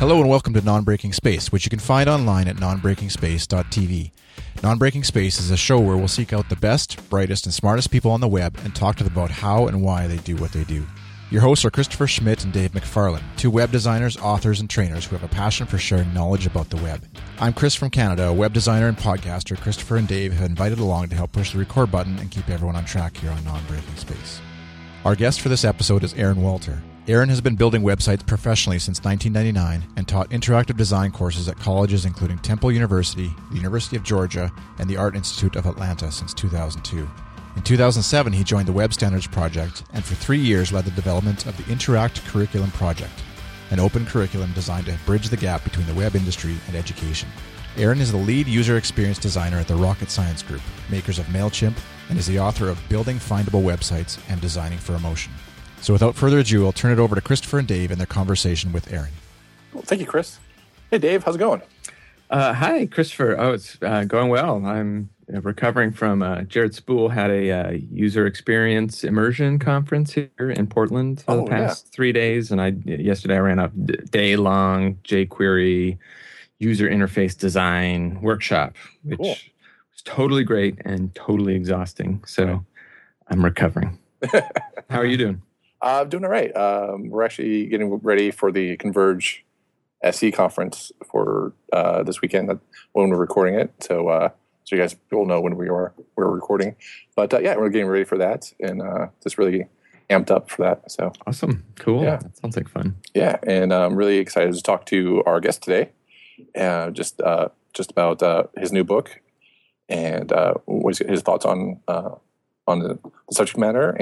Hello and welcome to Non-Breaking Space, which you can find online at nonbreakingspace.tv. Non-Breaking Space is a show where we'll seek out the best, brightest, and smartest people on the web and talk to them about how and why they do what they do. Your hosts are Christopher Schmidt and Dave McFarlane, two web designers, authors, and trainers who have a passion for sharing knowledge about the web. I'm Chris from Canada, a web designer and podcaster. Christopher and Dave have invited along to help push the record button and keep everyone on track here on Non-Breaking Space. Our guest for this episode is Aaron Walter. Aaron has been building websites professionally since 1999 and taught interactive design courses at colleges including Temple University, the University of Georgia, and the Art Institute of Atlanta since 2002. In 2007, he joined the Web Standards Project and for 3 years led the development of the Interact Curriculum Project, an open curriculum designed to bridge the gap between the web industry and education. Aaron is the lead user experience designer at the Rocket Science Group, makers of MailChimp, and is the author of Building Findable Websites and Designing for Emotion. So without further ado, I'll turn it over to Christopher and Dave and their conversation with Aaron. Well, thank you, Chris. Hey, Dave, how's it going? Hi, Christopher. Oh, it's going well. I'm recovering from Jared Spool had a user experience immersion conference here in Portland for the past 3 days, and yesterday I ran a day-long jQuery user interface design workshop, which was totally great and totally exhausting. So I'm recovering. How are you doing? I'm doing all right. We're actually getting ready for the Converge SE conference for this weekend when we're recording it. So you guys will know when we're recording. But we're getting ready for that and just really amped up for that. So awesome, cool. Yeah. That sounds like fun. Yeah, and I'm really excited to talk to our guest today, just about his new book and what his thoughts on the subject matter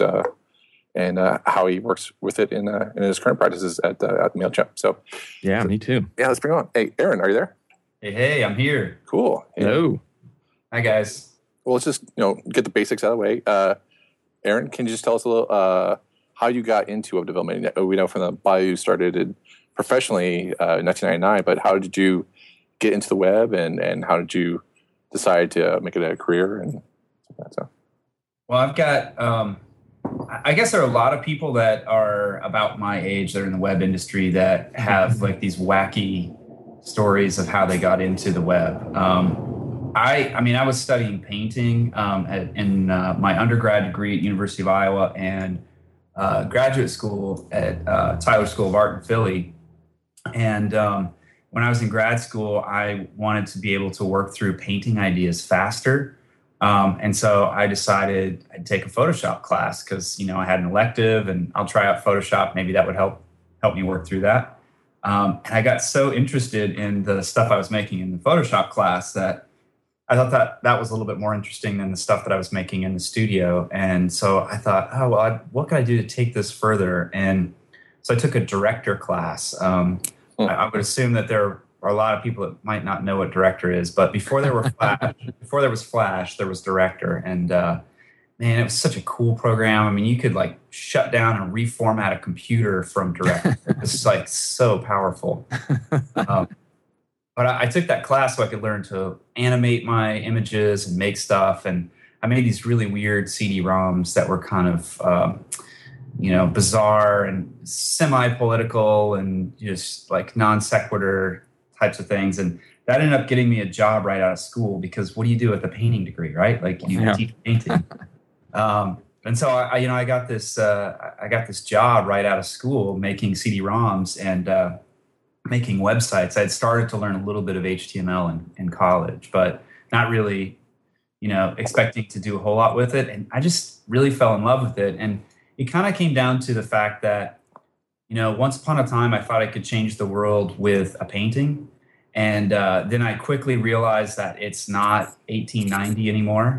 and how he works with it in his current practices at MailChimp. So, me too. Yeah, let's bring on. Hey, Aaron, are you there? Hey, I'm here. Cool. Hello. Hi, guys. Well, let's just get the basics out of the way. Aaron, can you just tell us a little how you got into web development? We know from the bio you started professionally in 1999, but how did you get into the web, and how did you decide to make it a career and stuff like that? So. Well, I've got, I guess there are a lot of people that are about my age that are in the web industry that have like these wacky stories of how they got into the web. I was studying painting in my undergrad degree at University of Iowa and graduate school at Tyler School of Art in Philly. And when I was in grad school, I wanted to be able to work through painting ideas faster. And so I decided I'd take a Photoshop class because, I had an elective and I'll try out Photoshop. Maybe that would help me work through that. And I got so interested in the stuff I was making in the Photoshop class that I thought that was a little bit more interesting than the stuff that I was making in the studio. And so I thought, what can I do to take this further? And so I took a director class. I would assume that there are a lot of people that might not know what director is, but before there was Flash, there was director. And man, it was such a cool program. I mean, you could like shut down and reformat a computer from director. It was like so powerful. But I took that class so I could learn to animate my images and make stuff. And I made these really weird CD-ROMs that were kind of, bizarre and semi-political and just like non sequitur types of things. And that ended up getting me a job right out of school because what do you do with a painting degree, right? Like you teach painting. And so I got this job right out of school making CD-ROMs and making websites. I'd started to learn a little bit of HTML in college, but not really, expecting to do a whole lot with it. And I just really fell in love with it. And it kind of came down to the fact that, once upon a time, I thought I could change the world with a painting. And then I quickly realized that it's not 1890 anymore.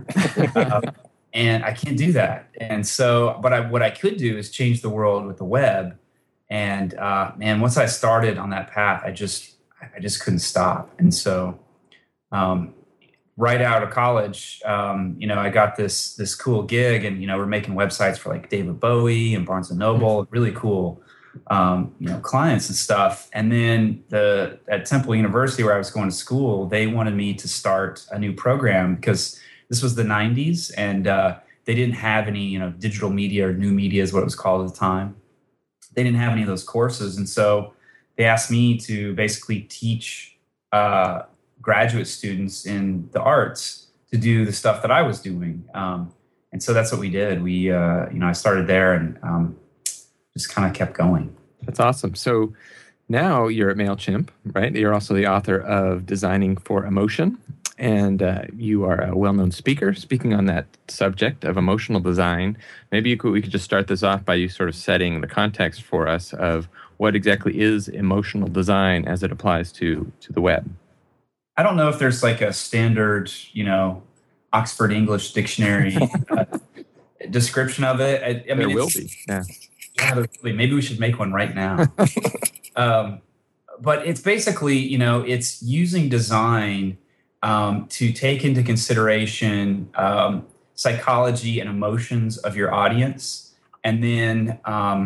And I can't do that. And so, but what I could do is change the world with the web. And once I started on that path, I just couldn't stop. And so, right out of college, I got this cool gig, and we're making websites for like David Bowie and Barnes and Noble, really cool, clients and stuff. And then at Temple University, where I was going to school, they wanted me to start a new program because this was the 90s, and they didn't have any, digital media or new media is what it was called at the time. They didn't have any of those courses. And so they asked me to basically teach graduate students in the arts to do the stuff that I was doing. And so that's what we did. I started there and just kind of kept going. That's awesome. So now you're at MailChimp, right? You're also the author of Designing for Emotion, and you are a well-known speaker speaking on that subject of emotional design. Maybe we could just start this off by you sort of setting the context for us of what exactly is emotional design as it applies to the web. I don't know if there's like a standard, Oxford English Dictionary description of it. I mean, there will be. Yeah. Yeah, maybe we should make one right now. But it's basically, it's using design to take into consideration psychology and emotions of your audience, and then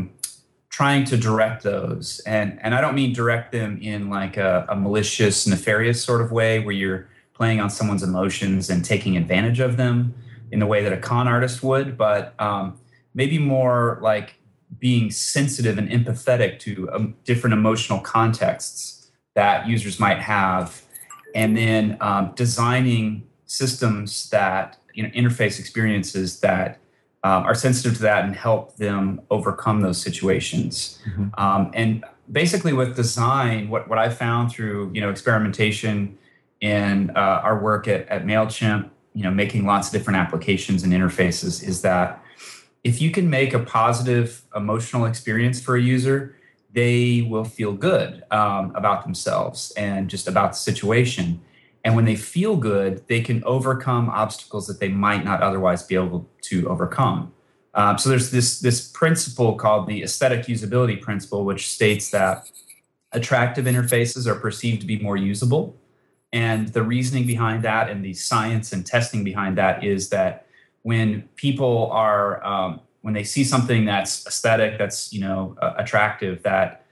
trying to direct those. And I don't mean direct them in like a malicious, nefarious sort of way where you're playing on someone's emotions and taking advantage of them in the way that a con artist would, but maybe more like being sensitive and empathetic to different emotional contexts that users might have, and then designing systems that, interface experiences that are sensitive to that and help them overcome those situations. Mm-hmm. And basically with design, what I found through, experimentation in our work at MailChimp, making lots of different applications and interfaces, is that if you can make a positive emotional experience for a user, they will feel good about themselves and just about the situation. And when they feel good, they can overcome obstacles that they might not otherwise be able to overcome. So there's this principle called the aesthetic usability principle, which states that attractive interfaces are perceived to be more usable. And the reasoning behind that and the science and testing behind that is that when people are, when they see something that's aesthetic, that's, attractive, that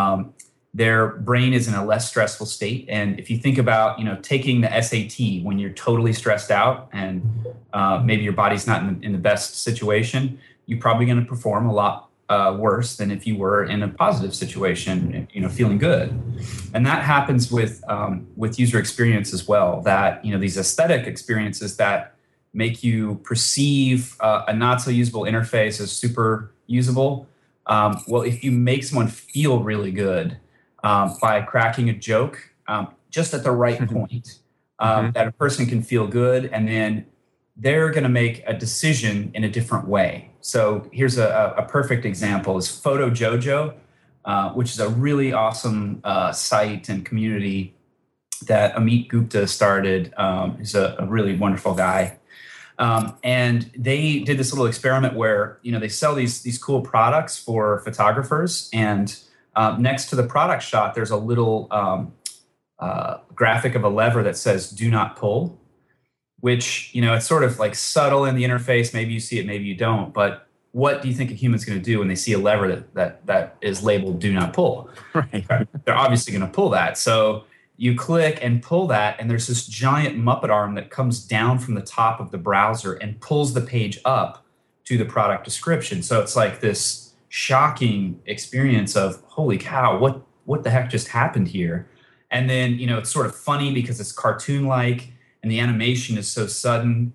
their brain is in a less stressful state. And if you think about, taking the SAT when you're totally stressed out and maybe your body's not in the best situation, you're probably going to perform a lot worse than if you were in a positive situation, feeling good. And that happens with user experience as well, that, these aesthetic experiences that make you perceive a not so usable interface as super usable. Well, if you make someone feel really good by cracking a joke just at the right point, that a person can feel good, and then they're going to make a decision in a different way. So here's a perfect example is Photo Jojo, which is a really awesome site and community that Amit Gupta started. He's a really wonderful guy. And they did this little experiment where, they sell these cool products for photographers, and next to the product shot, there's a little graphic of a lever that says "Do not pull," which, it's sort of like subtle in the interface. Maybe you see it, maybe you don't. But what do you think a human's going to do when they see a lever that is labeled "Do not pull"? Right. They're obviously going to pull that. So you click and pull that, and there's this giant Muppet arm that comes down from the top of the browser and pulls the page up to the product description. So it's like this shocking experience of, holy cow, what the heck just happened here? And then, it's sort of funny because it's cartoon-like and the animation is so sudden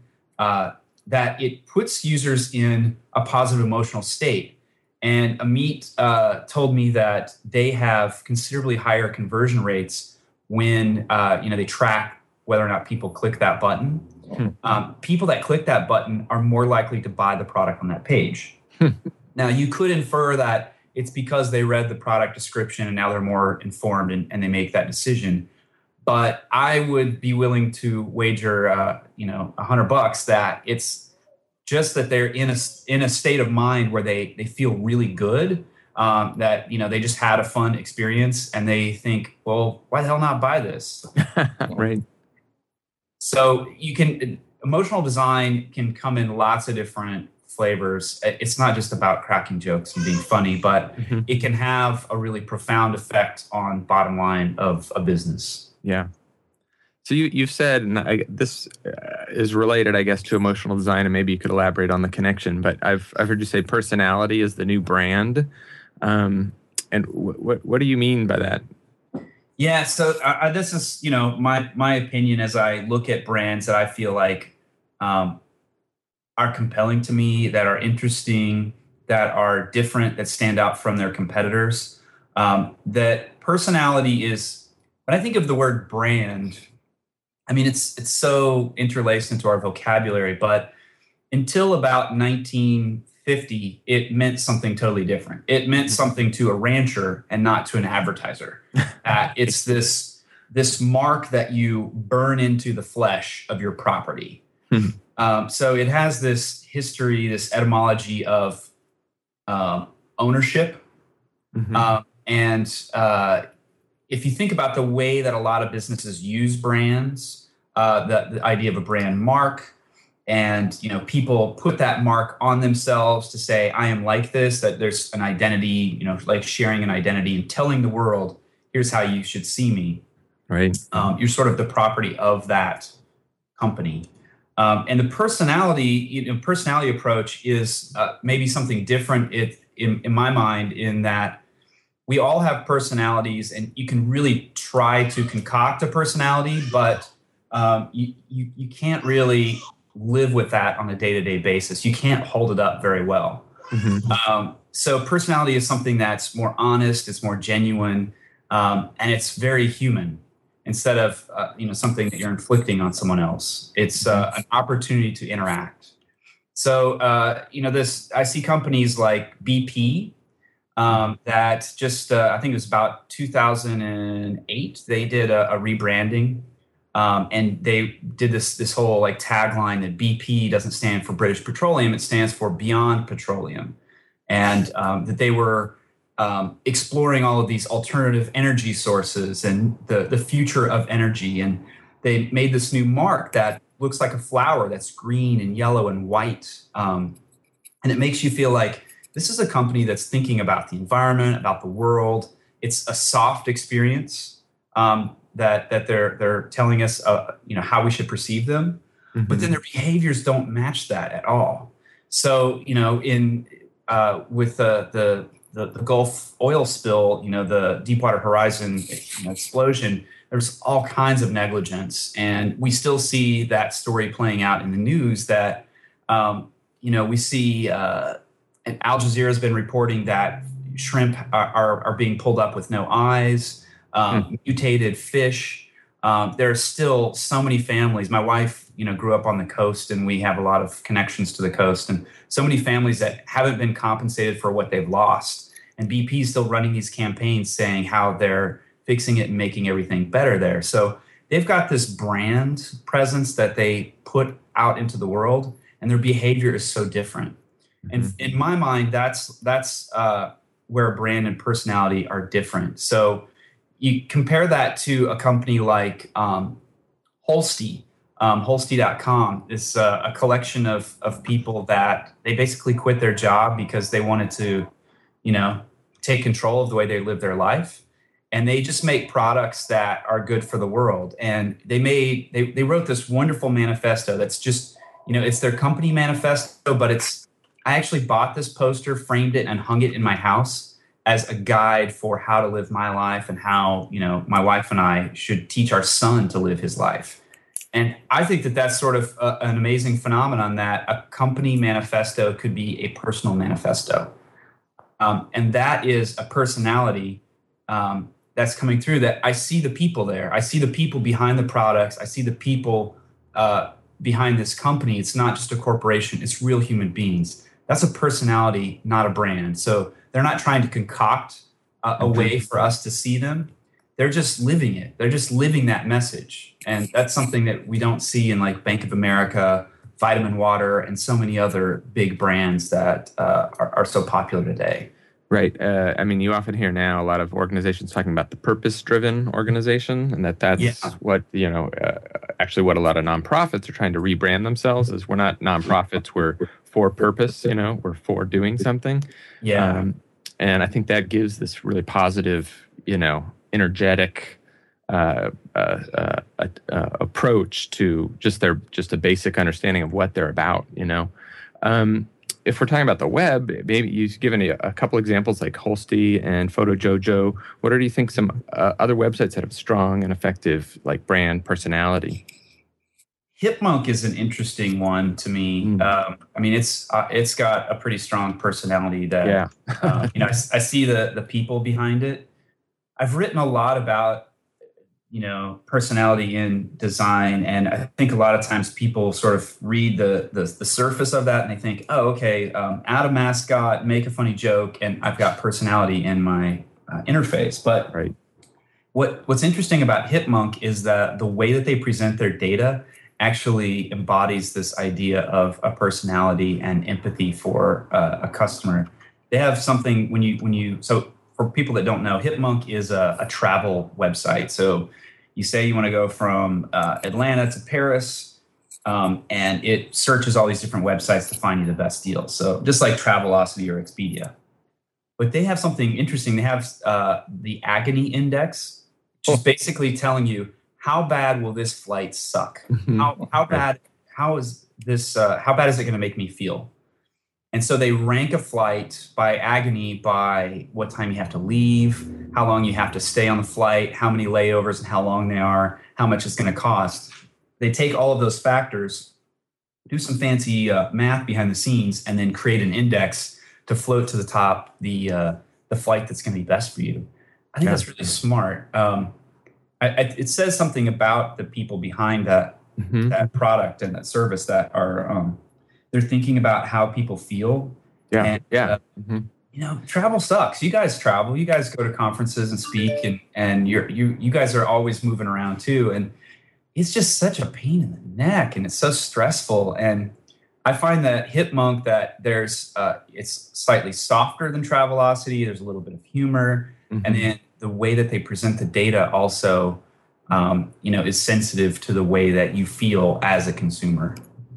that it puts users in a positive emotional state. And Amit told me that they have considerably higher conversion rates when they track whether or not people click that button. People that click that button are more likely to buy the product on that page. Now, you could infer that it's because they read the product description and now they're more informed and they make that decision. But I would be willing to wager, $100 that it's just that they're in a state of mind where they feel really good. That, they just had a fun experience and they think, well, why the hell not buy this? Right. So emotional design can come in lots of different flavors. It's not just about cracking jokes and being funny, but it can have a really profound effect on bottom line of a business. Yeah. So you've said, and this is related, I guess, to emotional design, and maybe you could elaborate on the connection, but I've heard you say personality is the new brand. And what do you mean by that? Yeah, so this is, my opinion as I look at brands that I feel like are compelling to me, that are interesting, that are different, that stand out from their competitors. That personality is, when I think of the word brand, I mean, it's so interlaced into our vocabulary, but until about 1950, it meant something totally different. It meant something to a rancher and not to an advertiser. It's this mark that you burn into the flesh of your property. So it has this history, this etymology of ownership. And if you think about the way that a lot of businesses use brands, the idea of a brand mark, and people put that mark on themselves to say, I am like this, that there's an identity, like sharing an identity and telling the world, here's how you should see me. Right. You're sort of the property of that company. And the personality approach is maybe something different in my mind, in that we all have personalities, and you can really try to concoct a personality, but you can't really live with that on a day-to-day basis. You can't hold it up very well. So personality is something that's more honest, it's more genuine, and it's very human instead of something that you're inflicting on someone else. It's an opportunity to interact. So I see companies like BP that just I think it was about 2008. They did a rebranding. And they did this whole like tagline that BP doesn't stand for British Petroleum, it stands for Beyond Petroleum. And that they were exploring all of these alternative energy sources and the future of energy. And they made this new mark that looks like a flower that's green and yellow and white. And it makes you feel like this is a company that's thinking about the environment, about the world. It's a soft experience. That they're telling us, how we should perceive them, but then their behaviors don't match that at all. So, with the Gulf oil spill, the Deepwater Horizon explosion, there's all kinds of negligence, and we still see that story playing out in the news. That we see, and Al Jazeera has been reporting that shrimp are being pulled up with no eyes. Mutated fish. There are still so many families. My wife, grew up on the coast, and we have a lot of connections to the coast, and so many families that haven't been compensated for what they've lost. And BP is still running these campaigns saying how they're fixing it and making everything better there. So they've got this brand presence that they put out into the world, and their behavior is so different. And in my mind, that's where brand and personality are different. So you compare that to a company like Holsti. Holsti.com is a collection of people that they basically quit their job because they wanted to, take control of the way they live their life. And they just make products that are good for the world. And they wrote this wonderful manifesto that's just, it's their company manifesto, but I actually bought this poster, framed it, and hung it in my house as a guide for how to live my life and how, my wife and I should teach our son to live his life. And I think that that's sort of an amazing phenomenon, that a company manifesto could be a personal manifesto. And that is a personality that's coming through, that I see the people there. I see the people behind the products. I see the people behind this company. It's not just a corporation. It's real human beings. That's a personality, not a brand. So they're not trying to concoct a way for us to see them. They're just living it. They're just living that message. And that's something that we don't see in like Bank of America, Vitamin Water, and so many other big brands that are so popular today. Right. You often hear now a lot of organizations talking about the purpose-driven organization, and that's what, actually what a lot of nonprofits are trying to rebrand themselves as. We're not nonprofits, we're for purpose, we're for doing something. Yeah. And I think that gives this really positive, energetic approach to just a basic understanding of what they're about, if we're talking about the web, maybe you've given a couple examples like Holsti and PhotoJojo. What do you think some other websites that have strong and effective like brand personality? Hipmunk is an interesting one to me. I mean, it's got a pretty strong personality that, I see the people behind it. I've written a lot about, personality in design. And I think a lot of times people sort of read the surface of that and they think, oh, okay, add a mascot, make a funny joke, and I've got personality in my interface. But what's interesting about Hipmunk is that the way that they present their data actually embodies this idea of a personality and empathy for a customer. They have something so for people that don't know, Hipmunk is a travel website. So you say you want to go from Atlanta to Paris, and it searches all these different websites to find you the best deals. So just like Travelocity or Expedia. But they have something interesting. They have the Agony Index, which is basically telling you, how bad will this flight suck? How bad is it going to make me feel? And so they rank a flight by agony, by what time you have to leave, how long you have to stay on the flight, how many layovers and how long they are, how much it's going to cost. They take all of those factors, do some fancy math behind the scenes, and then create an index to float to the top the flight that's going to be best for you. I think that's really smart. It says something about the people behind that product and that service that are they're thinking about how people feel. Travel sucks. You guys travel. You guys go to conferences and speak, and you guys are always moving around too. And it's just such a pain in the neck, and it's so stressful. And I find that Hipmunk, that there's it's slightly softer than Travelocity. There's a little bit of humor, and then the way that they present the data also, is sensitive to the way that you feel as a consumer.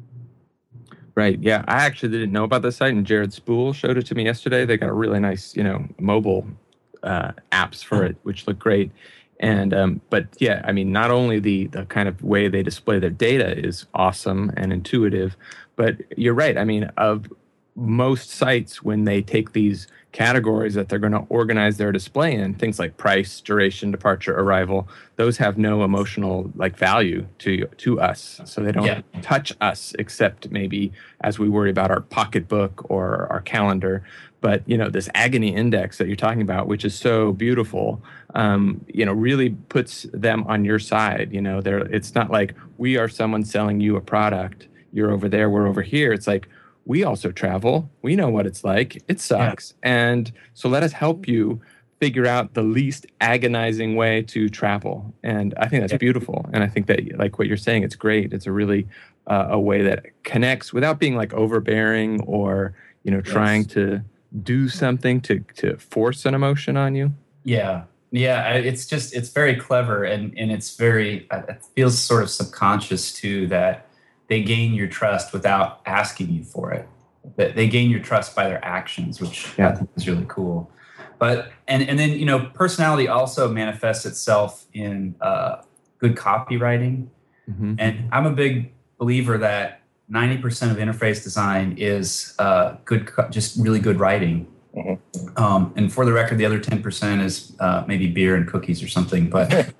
Right. Yeah. I actually didn't know about this site, and Jared Spool showed it to me yesterday. They got a really nice, mobile apps for it, which look great. And but yeah, I mean, not only the kind of way they display their data is awesome and intuitive, but you're right. I mean, of most sites, when they take these categories that they're going to organize their display in, things like price, duration, departure, arrival, those have no emotional value to us. So they don't touch us, except maybe as we worry about our pocketbook or our calendar. But this agony index that you're talking about, which is so beautiful, really puts them on your side. It's not like we are someone selling you a product. You're over there, we're over here. It's like, we also travel. We know what it's like. It sucks. Yeah. And so let us help you figure out the least agonizing way to travel. And I think that's beautiful. And I think that, like what you're saying, it's great. It's a really a way that connects without being overbearing or, trying to do something to force an emotion on you. Yeah. Yeah. It's very clever. And it's very, it feels sort of subconscious too, that they gain your trust without asking you for it. That they gain your trust by their actions, which I think is really cool. But and then personality also manifests itself in good copywriting. And I'm a big believer that 90% of interface design is just really good writing. And for the record, the other 10% is maybe beer and cookies or something. But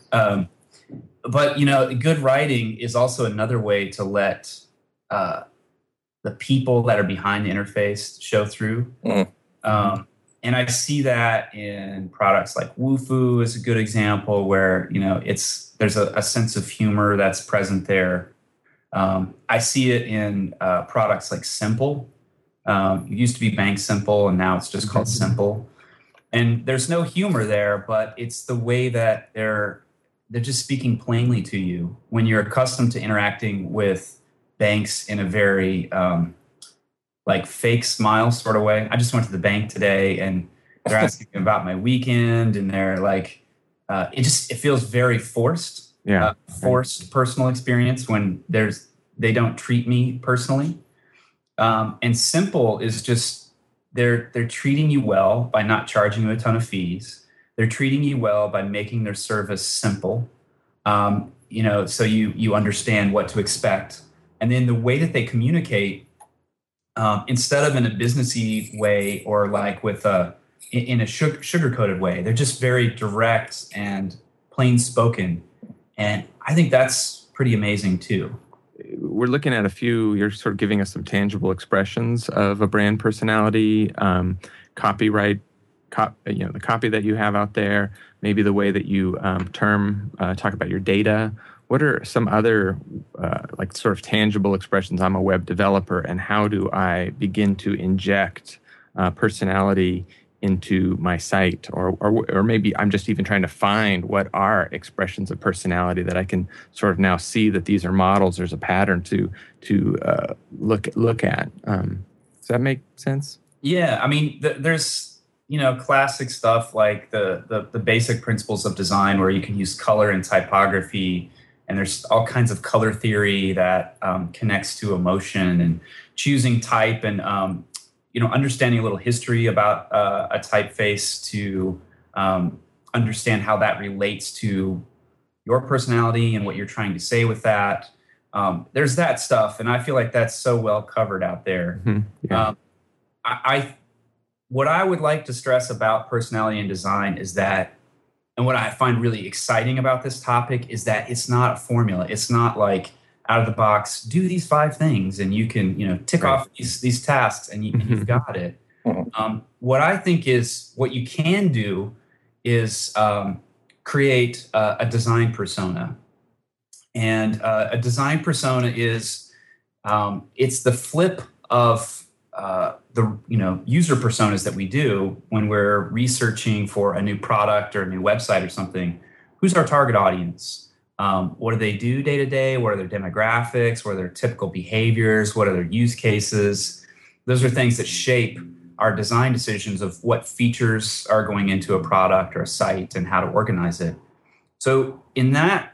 But good writing is also another way to let the people that are behind the interface show through. And I see that in products like Wufoo is a good example where there's a sense of humor that's present there. I see it in products like Simple. It used to be Bank Simple, and now it's just called Simple. And there's no humor there, but it's the way that they're just speaking plainly to you when you're accustomed to interacting with banks in a very fake smile sort of way. I just went to the bank today and they're asking me about my weekend, and they're like, it feels very forced, forced personal experience when they don't treat me personally. And Simple is just, they're treating you well by not charging you a ton of fees. They're treating you well by making their service simple, so you understand what to expect. And then the way that they communicate, instead of in a businessy way or like in a sugar-coated way. They're just very direct and plain spoken. And I think that's pretty amazing too. We're looking at a few, you're sort of giving us some tangible expressions of a brand personality, copyright, the copy that you have out there, maybe the way that you talk about your data. What are some other like sort of tangible expressions? I'm a web developer, and how do I begin to inject personality into my site, or maybe I'm just even trying to find what are expressions of personality that I can sort of now see that these are models. There's a pattern to look at. Does that make sense? Yeah, I mean, there's classic stuff like the basic principles of design where you can use color and typography, and there's all kinds of color theory that connects to emotion and choosing type and understanding a little history about a typeface to understand how that relates to your personality and what you're trying to say with that. There's that stuff, and I feel like that's so well covered out there. Mm-hmm. Yeah. What I would like to stress about personality and design is that, and what I find really exciting about this topic is that it's not a formula. It's not like out of the box, do these 5 things and you can, tick off these tasks and you've got it. What I think is what you can do is create a design persona. And a design persona is, it's the flip of the user personas that we do when we're researching for a new product or a new website or something. Who's our target audience? What do they do day to day? What are their demographics? What are their typical behaviors? What are their use cases? Those are things that shape our design decisions of what features are going into a product or a site and how to organize it. So in that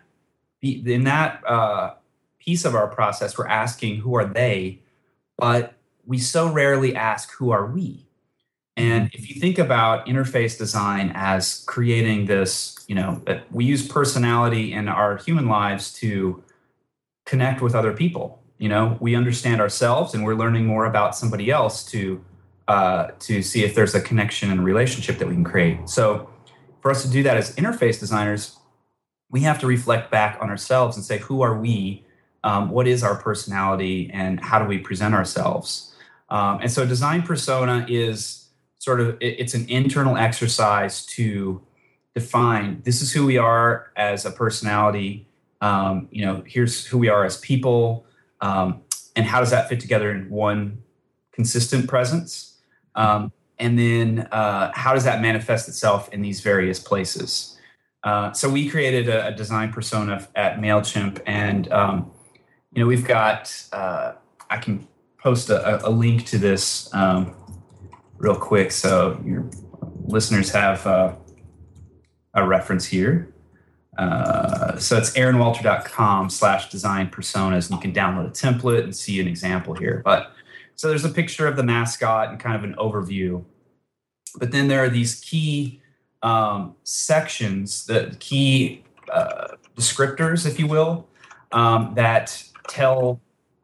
piece of our process, we're asking who are they, but we so rarely ask who are we. And if you think about interface design as creating this, we use personality in our human lives to connect with other people. We understand ourselves and we're learning more about somebody else to see if there's a connection and a relationship that we can create. So for us to do that as interface designers, we have to reflect back on ourselves and say, who are we? What is our personality and how do we present ourselves? And so design persona is it's an internal exercise to define, this is who we are as a personality. Here's who we are as people. And how does that fit together in one consistent presence? And then how does that manifest itself in these various places? So we created a design persona at MailChimp, and we've got, I can post a link to this real quick so your listeners have a reference here. So it's aaronwalter.com/design personas, and you can download a template and see an example here. But so there's a picture of the mascot and kind of an overview. But then there are these key sections, the key descriptors, if you will, that tell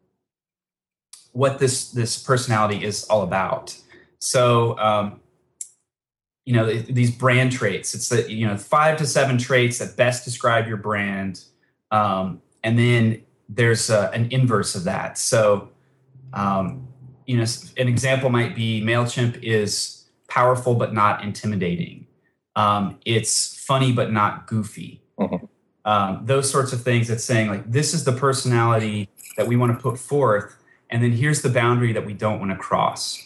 what this personality is all about. So, these brand traits, it's 5 to 7 traits that best describe your brand. And then there's an inverse of that. So, an example might be MailChimp is powerful but not intimidating. It's funny but not goofy. Mm-hmm. Those sorts of things that's saying, like, this is the personality that we want to put forth, and then here's the boundary that we don't want to cross.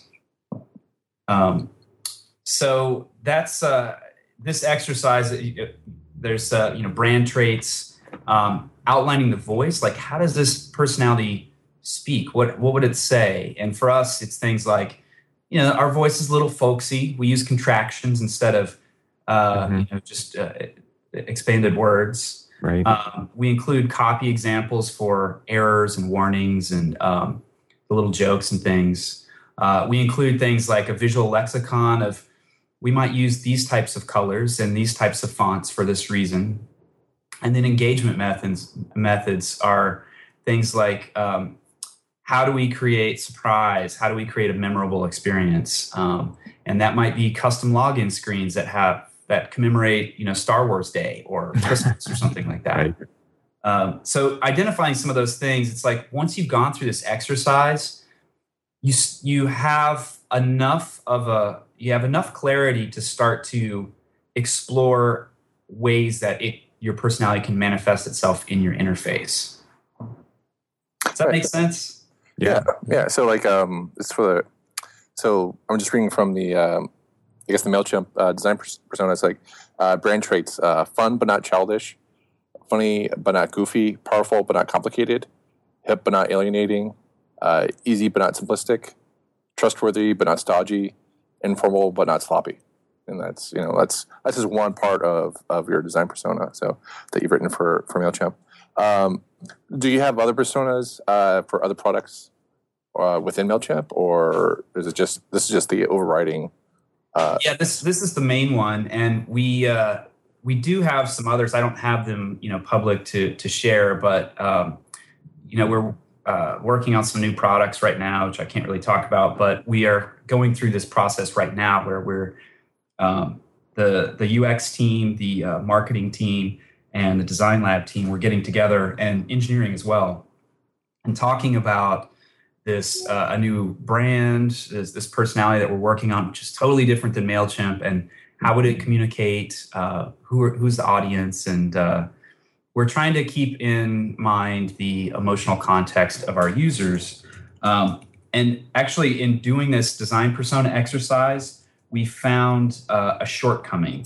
So that's this exercise. There's brand traits, outlining the voice. Like, how does this personality speak? What would it say? And for us, it's things like, our voice is a little folksy. We use contractions instead of just expanded words. Right. We include copy examples for errors and warnings and the little jokes and things. We include things like a visual lexicon of, we might use these types of colors and these types of fonts for this reason. And then engagement methods are things like how do we create surprise? How do we create a memorable experience? And that might be custom login screens that commemorate, Star Wars Day or Christmas or something like that. Right. So identifying some of those things, it's like once you've gone through this exercise, you have enough clarity to start to explore ways that your personality can manifest itself in your interface. Does that make sense? Yeah. So like, so I'm just reading from the, the MailChimp design persona. It's like brand traits: fun but not childish, funny but not goofy, powerful but not complicated, hip but not alienating, easy but not simplistic, trustworthy but not stodgy, informal but not sloppy. And that's just one part of your design persona. So that you've written for MailChimp. Do you have other personas for other products within MailChimp, or is it this is just the overriding? This is the main one, and we do have some others. I don't have them public to share, but we're working on some new products right now, which I can't really talk about. But we are going through this process right now where we're the UX team, the marketing team, and the design lab team. We're getting together, and engineering as well, and talking about this a new brand, this personality that we're working on, which is totally different than MailChimp, and how would it communicate? Who's the audience? And we're trying to keep in mind the emotional context of our users. And actually, in doing this design persona exercise, we found a shortcoming,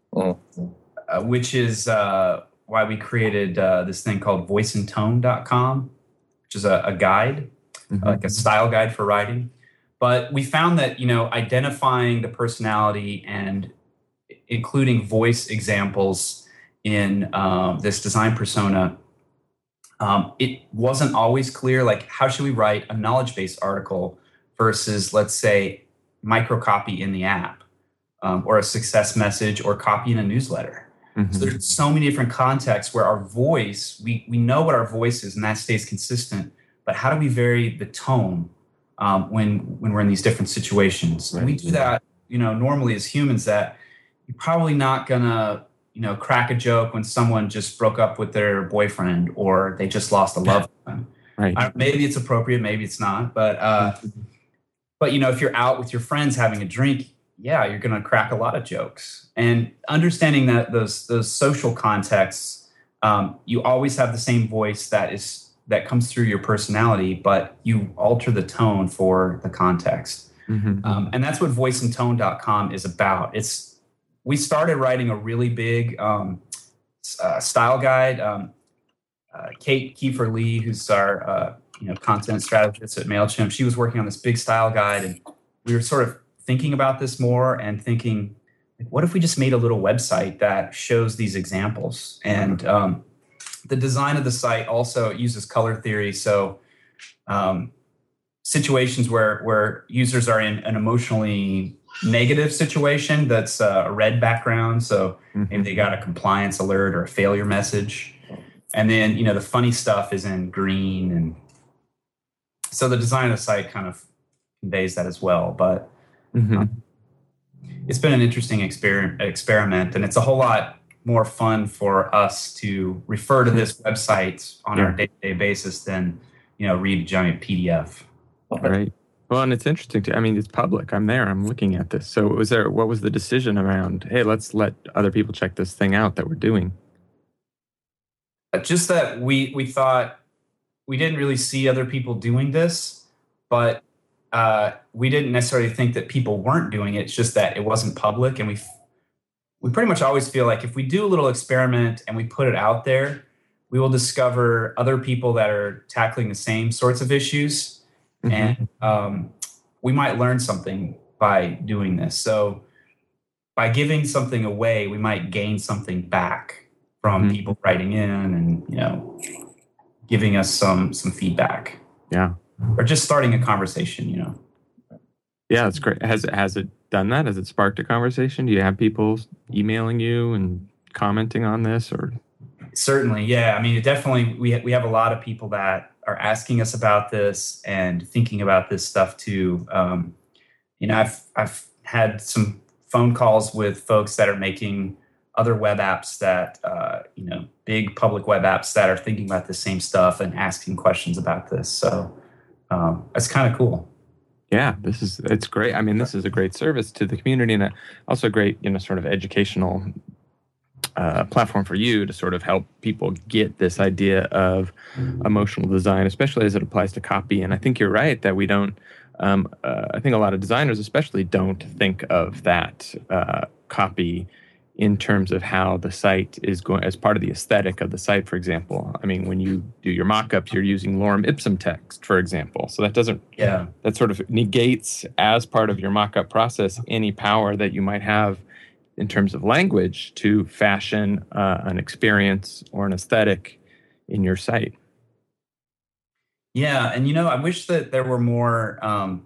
which is why we created this thing called voiceandtone.com, which is a guide. Like a style guide for writing. But we found that, identifying the personality and including voice examples in this design persona, it wasn't always clear, like, how should we write a knowledge-based article versus, let's say, microcopy in the app, or a success message, or copy in a newsletter. So there's so many different contexts where our voice, we know what our voice is, and that stays consistent. But how do we vary the tone when we're in these different situations? Right. And we do that, normally as humans, that you're probably not gonna, crack a joke when someone just broke up with their boyfriend or they just lost a loved one. Right. Maybe it's appropriate, maybe it's not. But if you're out with your friends having a drink, you're gonna crack a lot of jokes. And understanding that those social contexts, you always have the same voice that comes through your personality, but you alter the tone for the context. And that's what voiceandtone.com is about. We started writing a really big style guide. Kate Kiefer Lee, who's our content strategist at MailChimp, she was working on this big style guide, and we were sort of thinking about this more and thinking, what if we just made a little website that shows these examples? And the design of the site also uses color theory. So situations where users are in an emotionally negative situation, that's a red background. So maybe they got a compliance alert or a failure message. And then, the funny stuff is in green. And so the design of the site kind of conveys that as well. But it's been an interesting experiment, and it's a whole lot more fun for us to refer to this website on our day-to-day basis than, read a giant PDF. Right. Well, and it's interesting it's public. I'm there. I'm looking at this. So what was the decision around, hey, let's let other people check this thing out that we're doing? Just that we thought we didn't really see other people doing this, but we didn't necessarily think that people weren't doing it. It's just that it wasn't public, and we pretty much always feel like if we do a little experiment and we put it out there, we will discover other people that are tackling the same sorts of issues. And we might learn something by doing this. So by giving something away, we might gain something back from people writing in and, giving us some feedback. Yeah. Or just starting a conversation, Yeah, that's great. Has it done that? Has it sparked a conversation? Do you have people emailing you and commenting on this, or? Certainly, yeah. Definitely, we have a lot of people that are asking us about this and thinking about this stuff too. I've had some phone calls with folks that are making other web apps that, big public web apps that are thinking about the same stuff and asking questions about this. So it's kind of cool. Yeah, it's great. I mean, this is a great service to the community and also a great, sort of educational platform for you to sort of help people get this idea of emotional design, especially as it applies to copy. And I think you're right that we don't, I think a lot of designers especially don't think of that copy in terms of how the site is going as part of the aesthetic of the site, for example. I mean, when you do your mock-ups, you're using lorem ipsum text, for example. So that sort of negates as part of your mock-up process any power that you might have in terms of language to fashion an experience or an aesthetic in your site. Yeah, and I wish that there were more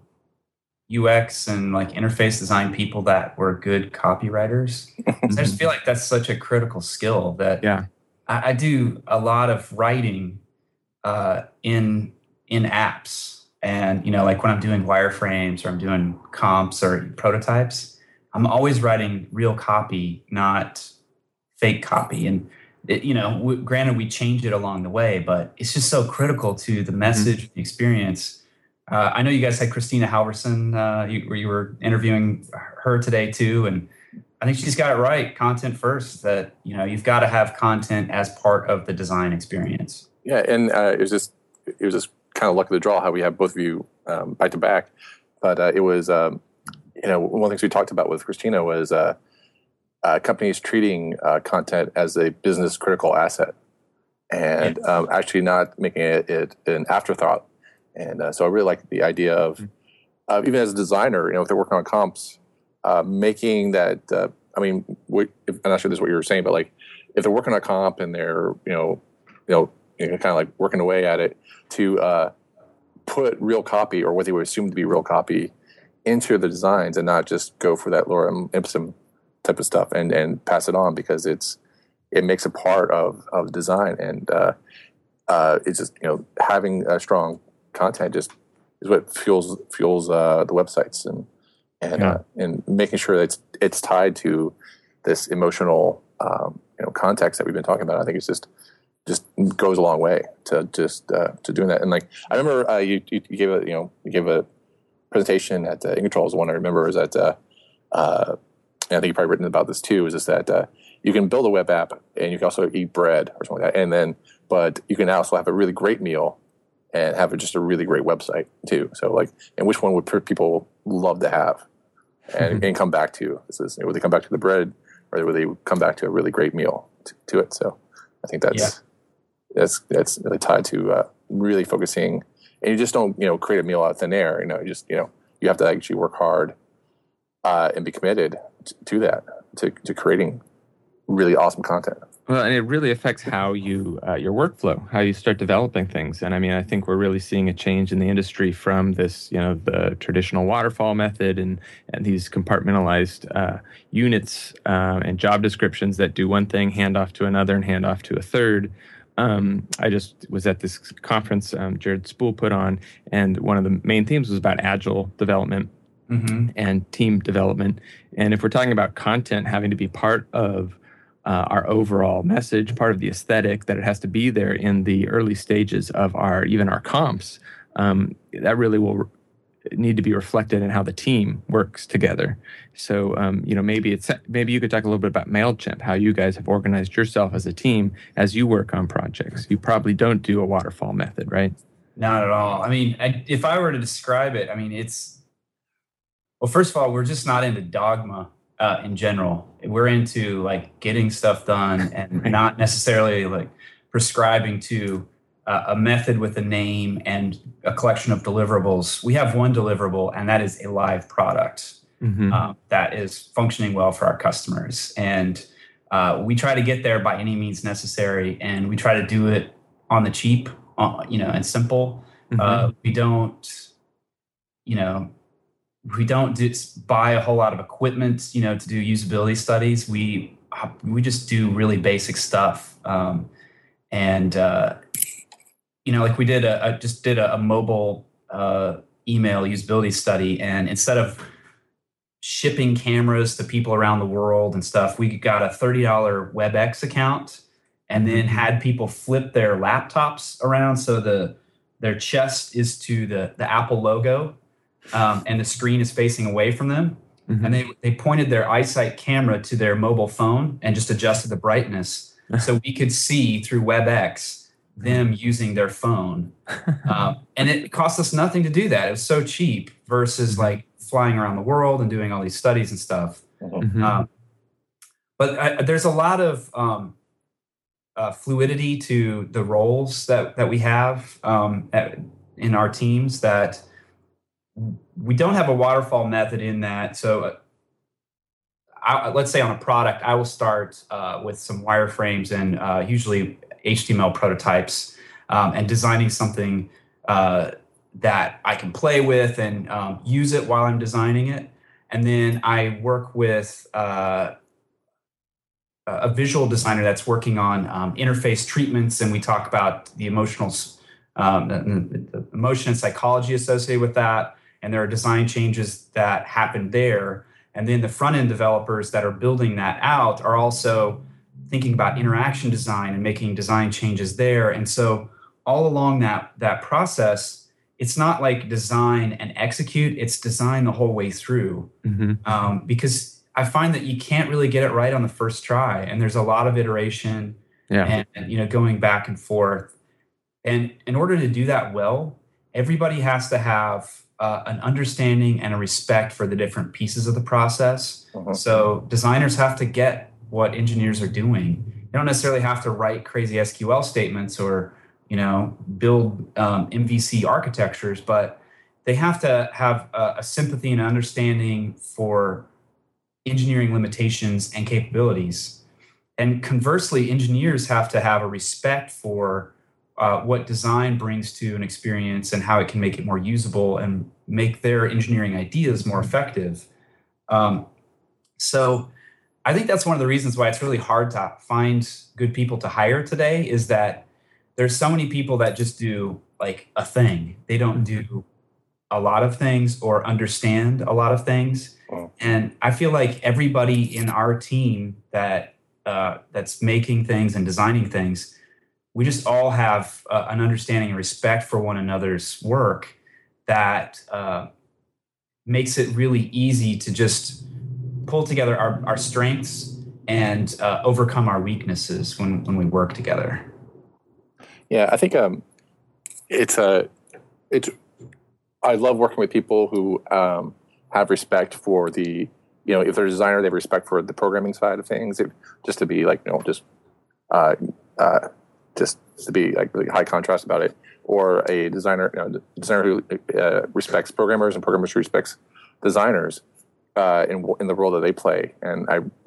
UX and like interface design people that were good copywriters. I just feel like that's such a critical skill that I do a lot of writing in apps, and like when I'm doing wireframes or I'm doing comps or prototypes, I'm always writing real copy, not fake copy. And granted, we change it along the way, but it's just so critical to the message, the experience. I know you guys had Christina Halverson, you were interviewing her today too, and I think she's got it right. Content first. That you've got to have content as part of the design experience. Yeah, and it was just kind of luck of the draw how we have both of you back to back. But it was one of the things we talked about with Christina was companies treating content as a business critical asset, and actually not making it an afterthought. And so I really like the idea of, even as a designer, if they're working on comps, making that, I'm not sure this is what you were saying, but like if they're working on a comp and they're, kind of like working away at it to put real copy or what they would assume to be real copy into the designs and not just go for that lorem ipsum type of stuff and pass it on because it makes a part of the design. And it's just, having a strong content just is what fuels the websites and making sure that it's tied to this emotional context that we've been talking about. I think it's just goes a long way to doing that. And like I remember you gave a presentation at Incontrols. One I remember is that and I think you've probably written about this too. Is just that you can build a web app and you can also eat bread or something like that, but you can also have a really great meal and have just a really great website too. So like, and which one would people love to have and come back to? Would they come back to the bread or would they come back to a really great meal to it? So I think that's really tied to really focusing, and you just don't create a meal out of thin air. You have to actually work hard and be committed to that, to creating really awesome content. Well, and it really affects how you your workflow, how you start developing things. And I mean, I think we're really seeing a change in the industry from this, the traditional waterfall method and these compartmentalized units and job descriptions that do one thing, hand off to another, and hand off to a third. I just was at this conference Jared Spool put on, and one of the main themes was about agile development and team development. And if we're talking about content having to be part of our overall message, part of the aesthetic, that it has to be there in the early stages of our comps, that really will need to be reflected in how the team works together. So, maybe you could talk a little bit about MailChimp, how you guys have organized yourself as a team as you work on projects. You probably don't do a waterfall method, right? Not at all. I mean, if I were to describe it, I mean, first of all, we're just not into dogma. In general, we're into like getting stuff done and not necessarily like prescribing to a method with a name and a collection of deliverables. We have one deliverable, and that is a live product that is functioning well for our customers. And we try to get there by any means necessary, and we try to do it on the cheap, and simple. We don't buy a whole lot of equipment, to do usability studies. We just do really basic stuff. like we did just did a mobile email usability study, and instead of shipping cameras to people around the world and stuff, we got a $30 WebEx account, and then had people flip their laptops around so their chest is to the Apple logo, and the screen is facing away from them. And they pointed their EyeSight camera to their mobile phone and just adjusted the brightness so we could see through WebEx them using their phone. And it cost us nothing to do that. It was so cheap versus like flying around the world and doing all these studies and stuff. But there's a lot of fluidity to the roles that we have in our teams, that we don't have a waterfall method in that. So let's say on a product, I will start with some wireframes and usually HTML prototypes, and designing something that I can play with and use it while I'm designing it. And then I work with a visual designer that's working on interface treatments, and we talk about the emotional, the emotion and psychology associated with that. And there are design changes that happen there. And then the front-end developers that are building that out are also thinking about interaction design and making design changes there. And so all along that process, it's not like design and execute, it's design the whole way through. Because I find that you can't really get it right on the first try. And there's a lot of iteration and going back and forth. And in order to do that well, everybody has to have an understanding and a respect for the different pieces of the process. So designers have to get what engineers are doing. They don't necessarily have to write crazy SQL statements or, build MVC architectures, but they have to have a sympathy and understanding for engineering limitations and capabilities. And conversely, engineers have to have a respect for what design brings to an experience and how it can make it more usable and make their engineering ideas more effective. So I think that's one of the reasons why it's really hard to find good people to hire today, is that there's so many people that just do like a thing. They don't do a lot of things or understand a lot of things. And I feel like everybody in our team that's making things and designing things, we just all have an understanding and respect for one another's work that makes it really easy to just pull together our strengths and overcome our weaknesses when we work together. Yeah, I think I love working with people who have respect for the, if they're a designer, they have respect for the programming side of things. Just to be like, just to be like really high contrast about it, or a designer who respects programmers and programmers who respects designers in the role that they play. And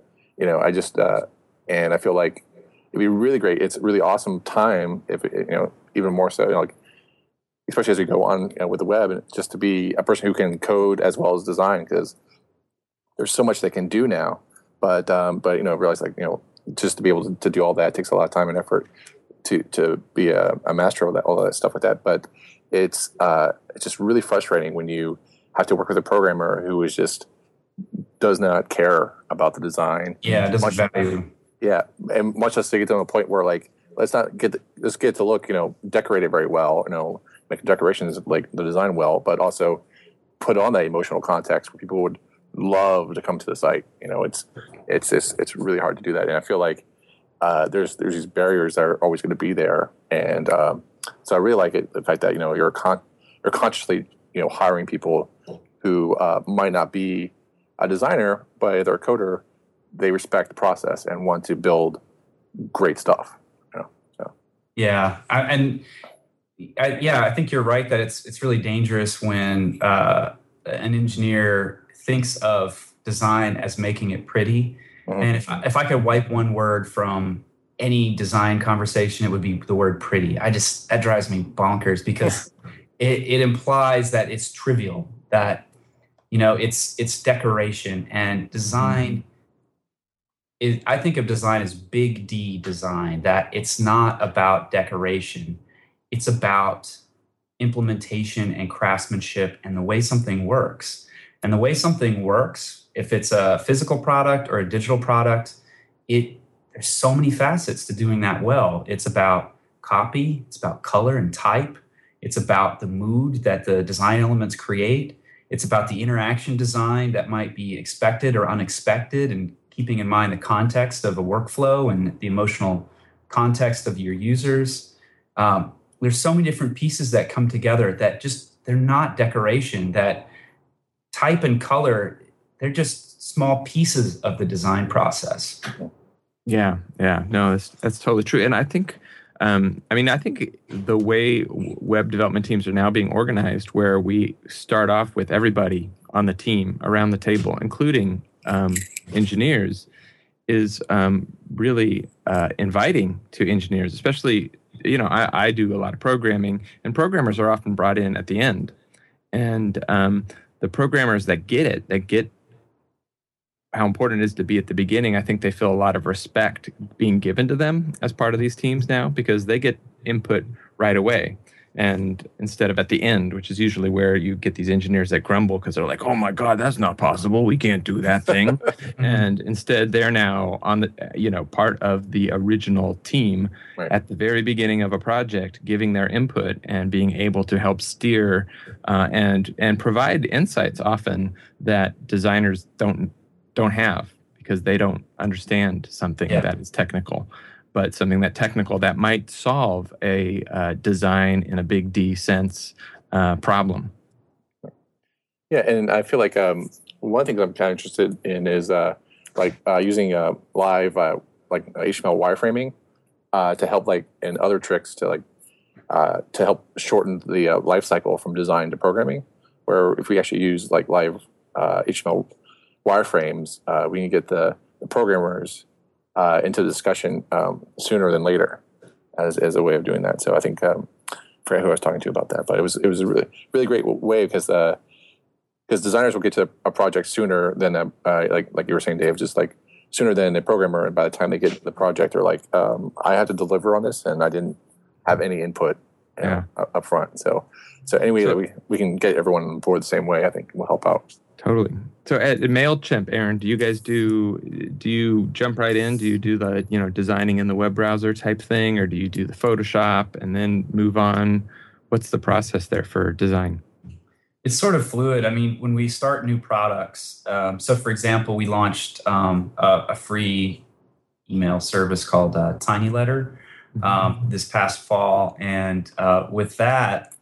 I feel like it'd be really great. It's a really awesome time if even more so, especially as we go on with the web, and just to be a person who can code as well as design, because there's so much they can do now. But realize just to be able to do all that takes a lot of time and effort to be a master of that, all that stuff like that. But it's just really frustrating when you have to work with a programmer who does not care about the design. Yeah, it doesn't value. Yeah, and much less to get to a point where let's get to look decorated very well, make decorations like the design well, but also put on that emotional context where people would love to come to the site. It's really hard to do that, and I feel like there's these barriers that are always going to be there, and so I really like the fact that you're consciously hiring people who might not be a designer, but they're a coder. They respect the process and want to build great stuff. Yeah, I think you're right that it's really dangerous when an engineer thinks of design as making it pretty. And if I could wipe one word from any design conversation, it would be the word pretty. That drives me bonkers, because it implies that it's trivial, that it's decoration, and design. I think of design as big D design, that it's not about decoration. it's about implementation and craftsmanship and the way something works. And the way something works, if it's a physical product or a digital product, there's so many facets to doing that well. It's about copy, it's about color and type, it's about the mood that the design elements create, it's about the interaction design that might be expected or unexpected, and keeping in mind the context of a workflow and the emotional context of your users. There's so many different pieces that come together that they're not decoration, that type and color, they're just small pieces of the design process. Yeah. No, that's totally true. And I think, I think the way web development teams are now being organized, where we start off with everybody on the team around the table, including engineers, is really inviting to engineers, especially, I do a lot of programming, and programmers are often brought in at the end. And the programmers that get how important it is to be at the beginning, I think they feel a lot of respect being given to them as part of these teams now, because they get input right away. And instead of at the end, which is usually where you get these engineers that grumble because they're like, oh my God, that's not possible. We can't do that thing. And instead they're now on the, part of the original team at the very beginning of a project, giving their input and being able to help steer and provide insights often that designers don't have, because they don't understand something that is technical. But something that might solve a design in a big D sense problem. Yeah, and I feel like one of the things I'm kind of interested in is using live HTML wireframing to help and other tricks to help shorten the life cycle from design to programming. Where if we actually use live HTML wireframes, we can get the programmers into the discussion sooner than later, as a way of doing that. So I think I forget who I was talking to about that, but it was a really really great way, because designers will get to a project sooner than like you were saying, Dave, just sooner than a programmer. And by the time they get the project, they're like, I had to deliver on this, and I didn't have any input up front. So any way that we can get everyone on board the same way, I think will help out. Totally. So at MailChimp, Aaron, do you jump right in? Do you do the, designing in the web browser type thing, or do you do the Photoshop and then move on? What's the process there for design? It's sort of fluid. I mean, when we start new products, so for example, we launched a free email service called Tiny Letter this past fall. And with that,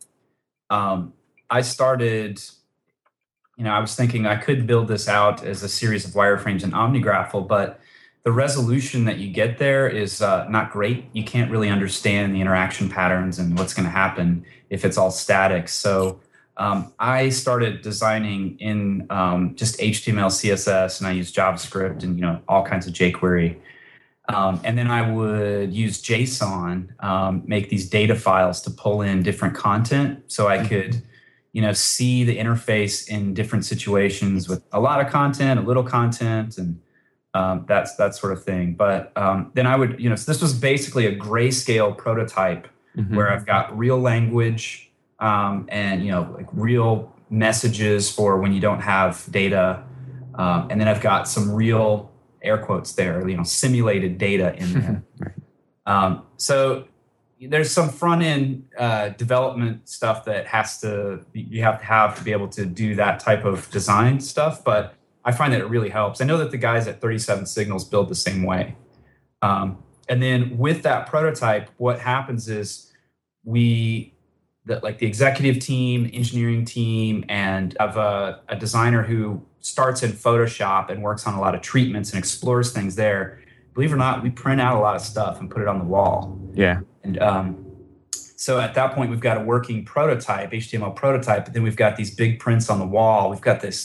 I started... I was thinking I could build this out as a series of wireframes in OmniGraffle, but the resolution that you get there is not great. You can't really understand the interaction patterns and what's going to happen if it's all static. So I started designing in just HTML, CSS, and I used JavaScript and all kinds of jQuery. And then I would use JSON, make these data files to pull in different content, so I could see the interface in different situations with a lot of content, a little content, and that sort of thing. But then I would, so this was basically a grayscale prototype where I've got real language and, real messages for when you don't have data. And then I've got some real air quotes there, simulated data in there. So there's some front end development stuff that you have to be able to do that type of design stuff, but I find that it really helps. I know that the guys at 37 Signals build the same way. And then with that prototype, what happens is the executive team, engineering team, and have a designer who starts in Photoshop and works on a lot of treatments and explores things there. Believe it or not, we print out a lot of stuff and put it on the wall. Yeah. And so at that point, we've got a working prototype, HTML prototype, but then we've got these big prints on the wall. We've got this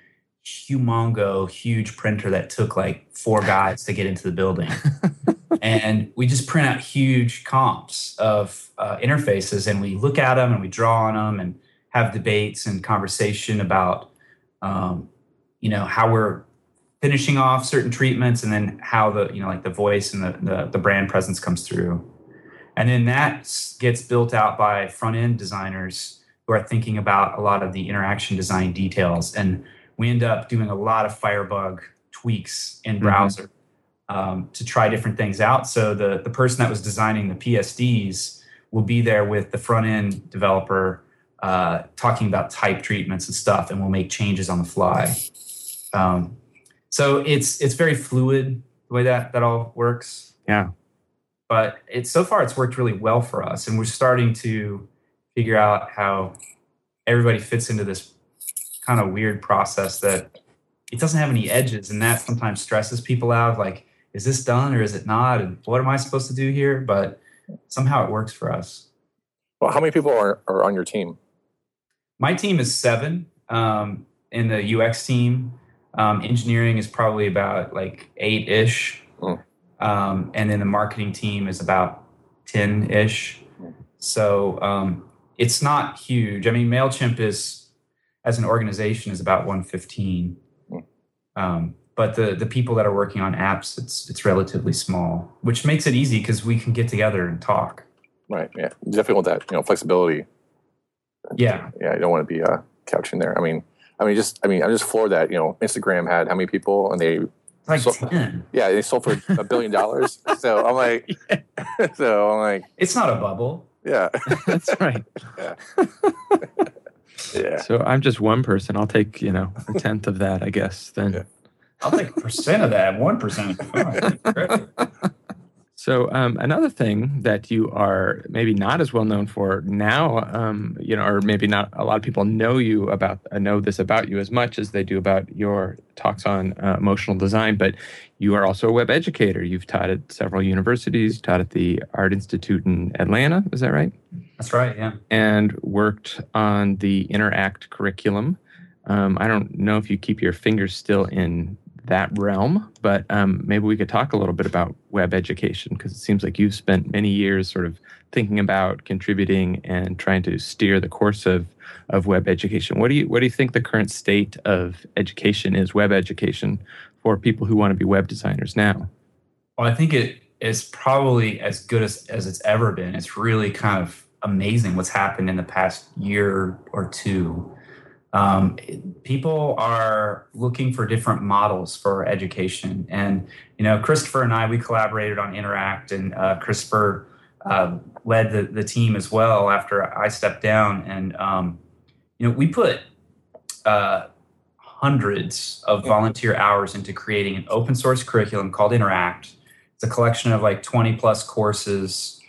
huge printer that took 4 guys to get into the building. And we just print out huge comps of interfaces, and we look at them and we draw on them and have debates and conversation about, how we're finishing off certain treatments, and then how the, the voice and the brand presence comes through. And then that gets built out by front-end designers who are thinking about a lot of the interaction design details. And we end up doing a lot of Firebug tweaks in browser to try different things out. So the person that was designing the PSDs will be there with the front-end developer talking about type treatments and stuff, and we'll make changes on the fly. So it's very fluid the way that all works. Yeah. But so far it's worked really well for us, and we're starting to figure out how everybody fits into this kind of weird process that it doesn't have any edges, and that sometimes stresses people out. Like, is this done or is it not? And what am I supposed to do here? But somehow it works for us. Well, how many people are on your team? My team is 7 in the UX team. Engineering is probably about like 8-ish. And then the marketing team is about 10-ish. So it's not huge. I mean, MailChimp as an organization is about 115. But the people that are working on apps, it's relatively small, which makes it easy because we can get together and talk. Right. Yeah. You definitely want that, flexibility. Yeah. Yeah. You don't want to be couching there. I'm just floored that Instagram had how many people, and they like 10. Yeah, they sold for $1 billion. So I'm like, it's not a bubble. Yeah, that's right. Yeah. Yeah. So I'm just one person. I'll take a tenth of that, I guess. Then yeah. I'll take 1% of that. 1%. So another thing that you are maybe not as well known for now, or maybe not a lot of people know this about you as much as they do about your talks on emotional design, but you are also a web educator. You've taught at several universities, taught at the Art Institute in Atlanta. Is that right? That's right, yeah. And worked on the Interact curriculum. I don't know if you keep your fingers still in that realm, but maybe we could talk a little bit about web education, because it seems like you've spent many years sort of thinking about, contributing, and trying to steer the course of web education. What do you think the current state of education is, web education, for people who want to be web designers now? Well, I think it is probably as good as it's ever been. It's really kind of amazing what's happened in the past year or two. People are looking for different models for education. And, Christopher and I, we collaborated on Interact, and Christopher led the team as well after I stepped down. And, we put hundreds of volunteer hours into creating an open source curriculum called Interact. It's a collection of like 20 plus courses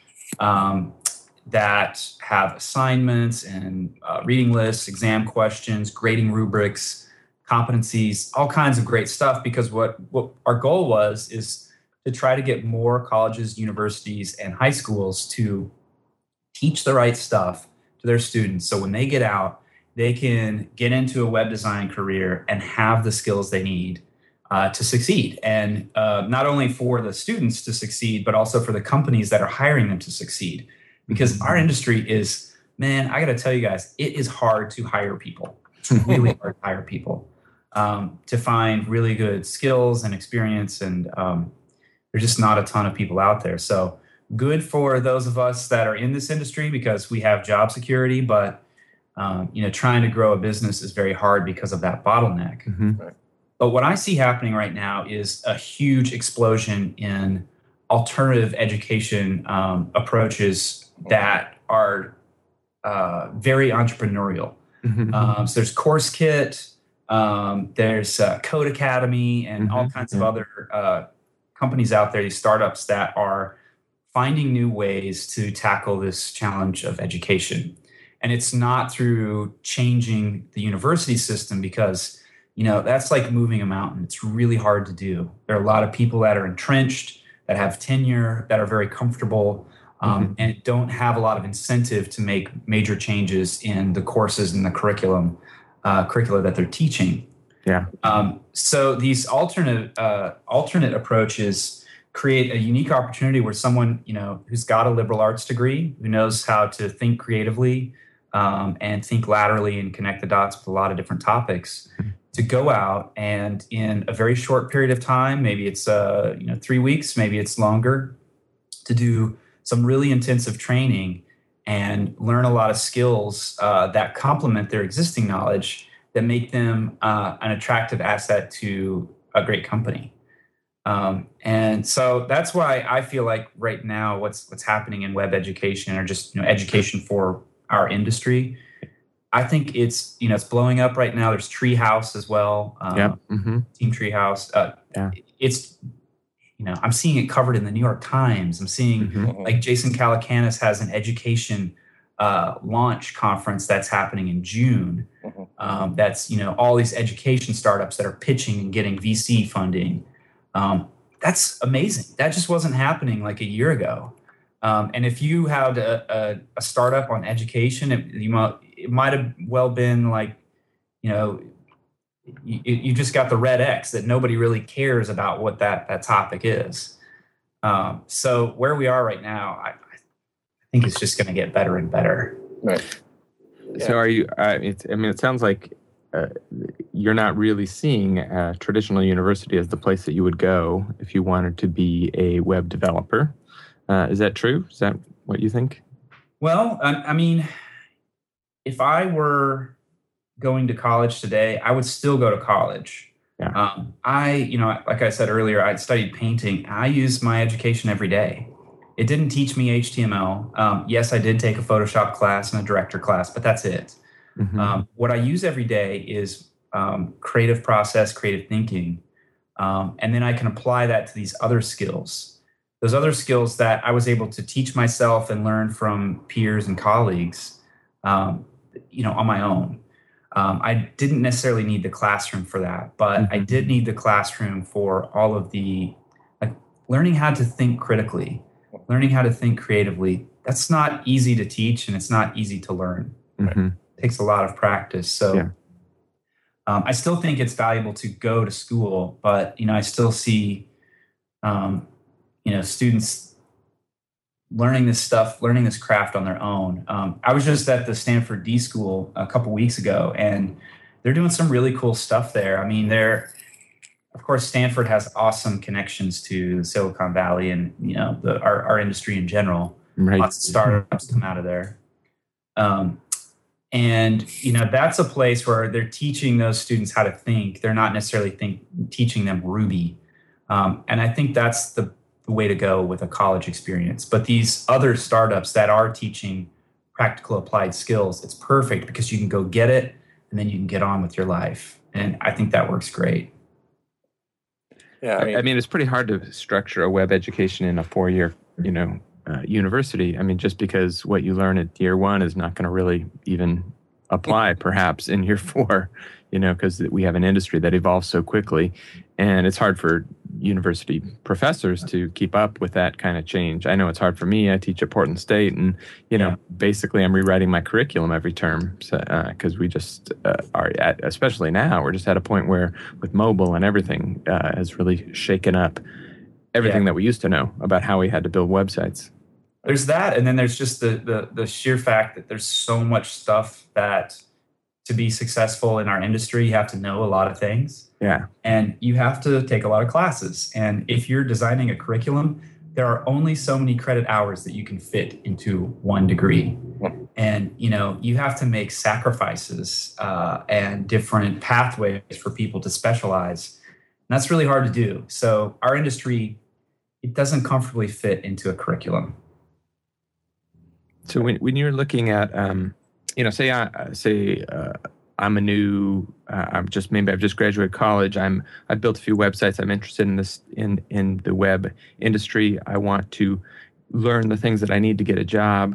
that have assignments and reading lists, exam questions, grading rubrics, competencies, all kinds of great stuff, because what our goal is to try to get more colleges, universities, and high schools to teach the right stuff to their students, so when they get out, they can get into a web design career and have the skills they need to succeed. And not only for the students to succeed, but also for the companies that are hiring them to succeed. Because our industry is, man, I got to tell you guys, it is hard to hire people. It's really hard to hire people, to find really good skills and experience. And there's just not a ton of people out there. So good for those of us that are in this industry because we have job security. But, trying to grow a business is very hard because of that bottleneck. Mm-hmm. Right. But what I see happening right now is a huge explosion in alternative education approaches that are very entrepreneurial. Mm-hmm. So there's CourseKit, there's Code Academy, and all kinds of other companies out there, these startups that are finding new ways to tackle this challenge of education. And it's not through changing the university system, because that's like moving a mountain. It's really hard to do. There are a lot of people that are entrenched, that have tenure, that are very comfortable, and don't have a lot of incentive to make major changes in the courses and the curricula that they're teaching. Yeah. So these alternate approaches create a unique opportunity where someone who's got a liberal arts degree, who knows how to think creatively and think laterally and connect the dots with a lot of different topics, to go out and in a very short period of time, maybe it's 3 weeks, maybe it's longer, to do some really intensive training and learn a lot of skills that complement their existing knowledge that make them an attractive asset to a great company. And so that's why I feel like right now what's happening in web education, or just education for our industry, I think it's blowing up right now. There's Treehouse as well. Team Treehouse. It's I'm seeing it covered in the New York Times. I'm seeing like Jason Calacanis has an education launch conference that's happening in June. That's all these education startups that are pitching and getting VC funding. That's amazing. That just wasn't happening like a year ago. And if you had a startup on education, it might have well been like, you just got the red X that nobody really cares about what that topic is. So where we are right now, I think it's just going to get better and better. Right. Yeah. So are you? It sounds like you're not really seeing a traditional university as the place that you would go if you wanted to be a web developer. Is that true? Is that what you think? Well, I mean, if I were going to college today, I would still go to college. Yeah. Like I said earlier, I studied painting. I use my education every day. It didn't teach me HTML. Yes, I did take a Photoshop class and a director class, but that's it. What I use every day is creative process, creative thinking. And then I can apply that to these other skills. Those other skills that I was able to teach myself and learn from peers and colleagues, on my own. I didn't necessarily need the classroom for that, but I did need the classroom for all of the learning how to think critically, learning how to think creatively. That's not easy to teach, and it's not easy to learn. It takes a lot of practice. So I still think it's valuable to go to school, but I still see students learning this stuff, learning this craft on their own. I was just at the Stanford D School a couple weeks ago, and they're doing some really cool stuff there. I mean, of course, Stanford has awesome connections to Silicon Valley and our industry in general. Right. Lots of startups come out of there, and that's a place where they're teaching those students how to think. They're not necessarily teaching them Ruby, and I think that's the way to go with a college experience. But these other startups that are teaching practical applied skills, it's perfect because you can go get it and then you can get on with your life. And I think that works great. Yeah, I mean, it's pretty hard to structure a web education in a 4-year, university. I mean, just because what you learn at year 1 is not going to really even apply, perhaps in year 4, because we have an industry that evolves so quickly, and it's hard for university professors to keep up with that kind of change. I know it's hard for me. I teach at Portland State, and basically I'm rewriting my curriculum every term because we just are at, especially now, we're just at a point where with mobile and everything has really shaken up everything that we used to know about how we had to build websites. There's that, and then there's just the sheer fact that there's so much stuff that to be successful in our industry, you have to know a lot of things. Yeah. And you have to take a lot of classes. And if you're designing a curriculum, there are only so many credit hours that you can fit into one degree. And, you have to make sacrifices and different pathways for people to specialize. And that's really hard to do. So our industry, it doesn't comfortably fit into a curriculum. So when you're looking at, say I'm a new, I've just graduated college. I've built a few websites. I'm interested in this in the web industry. I want to learn the things that I need to get a job.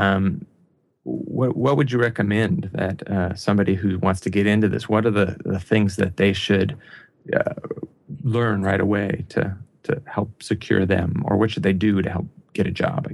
What would you recommend that somebody who wants to get into this? What are the things that they should learn right away to help secure them, or what should they do to help get a job?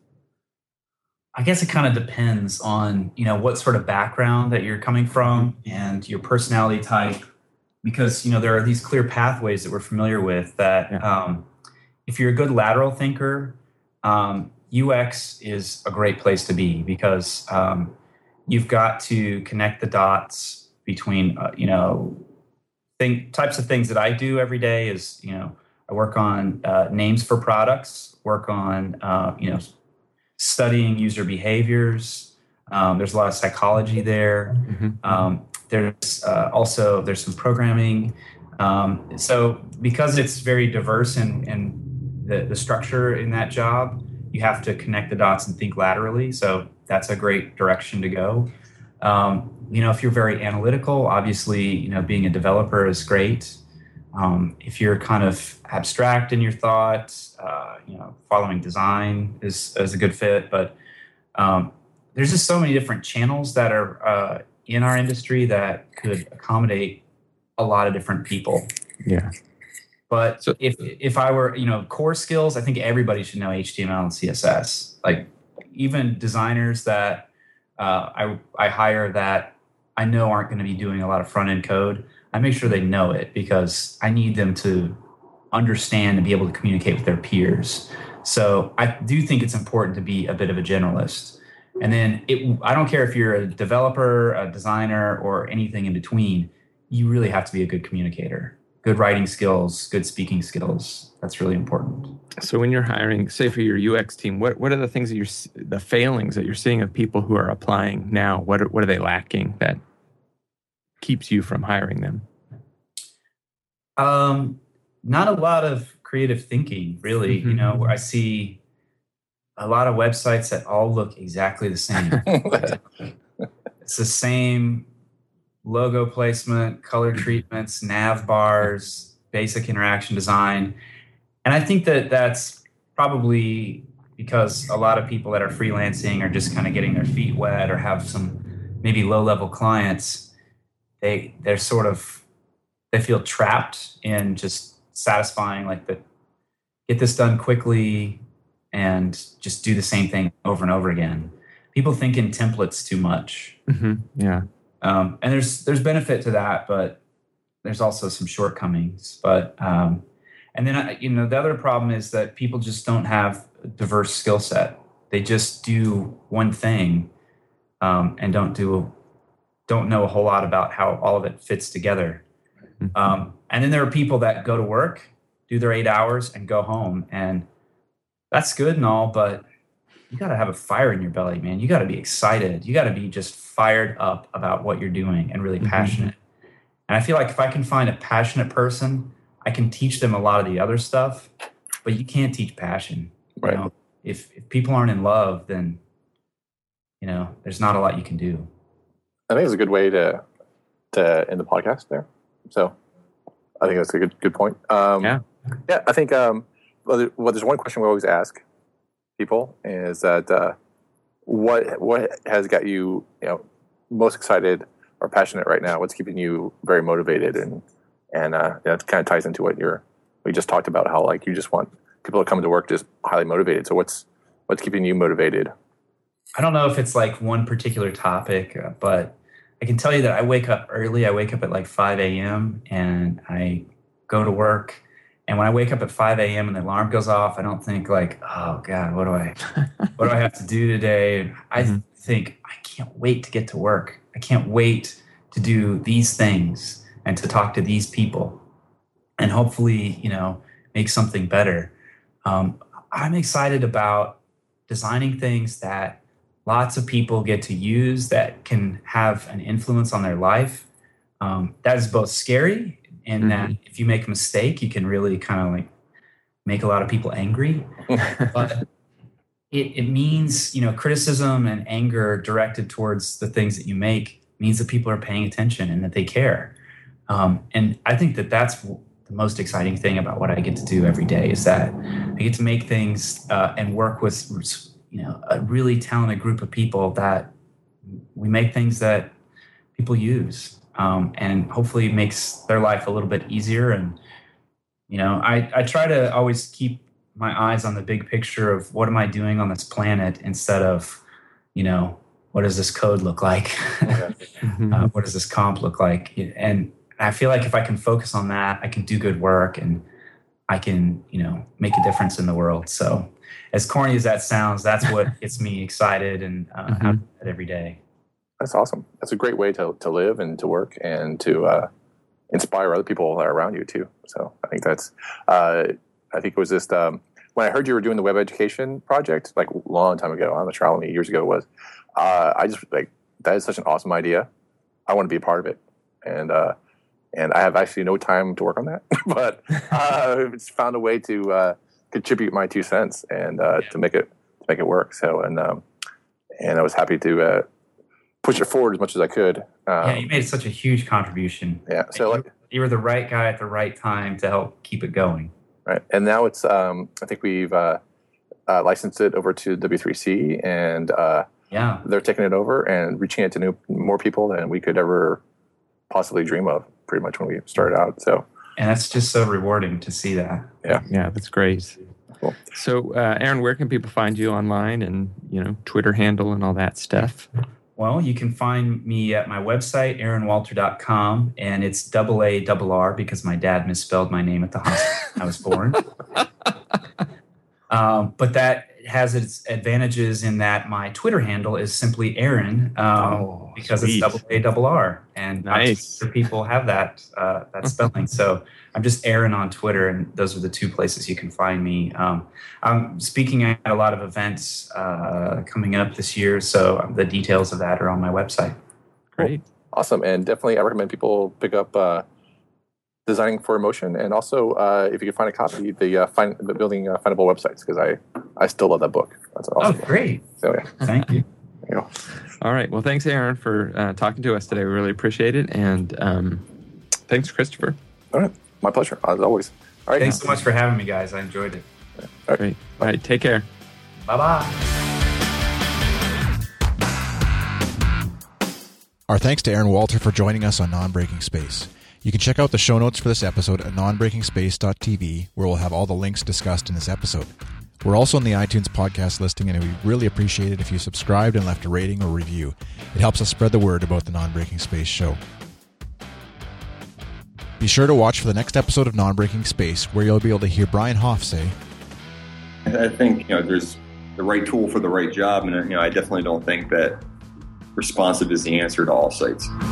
I guess it kind of depends on, what sort of background that you're coming from and your personality type, because, there are these clear pathways that we're familiar with that if you're a good lateral thinker, UX is a great place to be because you've got to connect the dots between, types of things that I do every day is, I work on names for products, work on, studying user behaviors. There's a lot of psychology there. There's some programming. So because it's very diverse and the structure in that job, you have to connect the dots and think laterally. So that's a great direction to go. If you're very analytical, obviously, being a developer is great. If you're kind of abstract in your thoughts, following design is a good fit. But there's just so many different channels that are in our industry that could accommodate a lot of different people. Yeah. But so, if I were, core skills, I think everybody should know HTML and CSS. Like even designers that I hire that I know aren't going to be doing a lot of front end code, I make sure they know it because I need them to understand and be able to communicate with their peers. So I do think it's important to be a bit of a generalist. And then I don't care if you're a developer, a designer, or anything in between, you really have to be a good communicator. Good writing skills, good speaking skills. That's really important. So when you're hiring, say for your UX team, what are the things the failings that you're seeing of people who are applying now? What are they lacking that keeps you from hiring them? Not a lot of creative thinking, really. Where I see a lot of websites that all look exactly the same. It's the same logo placement, color treatments, nav bars, basic interaction design. And I think that that's probably because a lot of people that are freelancing are just kind of getting their feet wet or have some maybe low-level clients. They feel trapped in just satisfying get this done quickly and just do the same thing over and over again. People think in templates too much. Yeah. And there's benefit to that, but there's also some shortcomings. But and then the other problem is that people just don't have a diverse skill set. They just do one thing and don't know a whole lot about how all of it fits together. And then there are people that go to work, do their 8 hours, and go home, and that's good and all, but you got to have a fire in your belly, man. You got to be excited. You got to be just fired up about what you're doing and really passionate. And I feel like if I can find a passionate person, I can teach them a lot of the other stuff, but you can't teach passion. Right. If people aren't in love, then, there's not a lot you can do. I think it's a good way to end the podcast there. So I think that's a good point. Yeah, I think there's one question we always ask people is that what has got you most excited or passionate right now? What's keeping you very motivated and it kind of ties into what we just talked about, how you just want people to come to work just highly motivated. So what's keeping you motivated? I don't know if it's one particular topic, but I can tell you that I wake up early. I wake up at 5 a.m. and I go to work. And when I wake up at 5 a.m. and the alarm goes off, I don't think oh God, what do I have to do today? I think I can't wait to get to work. I can't wait to do these things and to talk to these people and hopefully, make something better. I'm excited about designing things that lots of people get to use that can have an influence on their life. That is both scary and that if you make a mistake, you can really kind of make a lot of people angry. But it means, criticism and anger directed towards the things that you make means that people are paying attention and that they care. And I think that that's the most exciting thing about what I get to do every day is that I get to make things and work with, a really talented group of people that we make things that people use. And hopefully it makes their life a little bit easier. And, I try to always keep my eyes on the big picture of what am I doing on this planet instead of, what does this code look like? What does this comp look like? And I feel like if I can focus on that, I can do good work and I can, make a difference in the world. So as corny as that sounds, that's what gets me excited and out every day. That's awesome. That's a great way to live and to work and to inspire other people that are around you too. So I think that's, I think it was just when when I heard you were doing the web education project, like a long time ago, I'm not sure how many years ago it was. I just that is such an awesome idea. I want to be a part of it, and I have actually no time to work on that, but it's found a way to contribute my 2 cents and to make it work. So and I was happy to push it forward as much as I could. You made such a huge contribution. Yeah, so you were the right guy at the right time to help keep it going. Right, and now it's I think we've licensed it over to W3C, and they're taking it over and reaching it to more people than we could ever possibly dream of. Pretty much when we started out. So, and that's just so rewarding to see that. Yeah, that's great. Cool. So, Aaron, where can people find you online, and Twitter handle and all that stuff? Well, you can find me at my website, aaronwalter.com, and it's AARR because my dad misspelled my name at the hospital I was born. But that has its advantages in that my Twitter handle is simply Aaron because sweet. It's AARR, and nice. other people have that spelling. So I'm just Aaron on Twitter, and those are the two places you can find me. I'm speaking at a lot of events coming up this year, so the details of that are on my website. Great. Cool. Awesome, and definitely I recommend people pick up Designing for Emotion, and also if you can find a copy, the Building Findable Websites, because I still love that book. That's an awesome. Oh, great! So yeah, thank you. There you go. All right. Well, thanks, Aaron, for talking to us today. We really appreciate it, and thanks, Christopher. All right, my pleasure as always. All right, thanks so much for having me, guys. I enjoyed it. All right. Great. All right, take care. Bye-bye. Our thanks to Aaron Walter for joining us on Non-Breaking Space. You can check out the show notes for this episode at nonbreakingspace.tv, where we'll have all the links discussed in this episode. We're also on the iTunes podcast listing, and we really appreciate it if you subscribed and left a rating or review. It helps us spread the word about the Non-Breaking Space show. Be sure to watch for the next episode of Non-Breaking Space, where you'll be able to hear Brian Hoff say, I think there's the right tool for the right job, and I definitely don't think that responsive is the answer to all sites.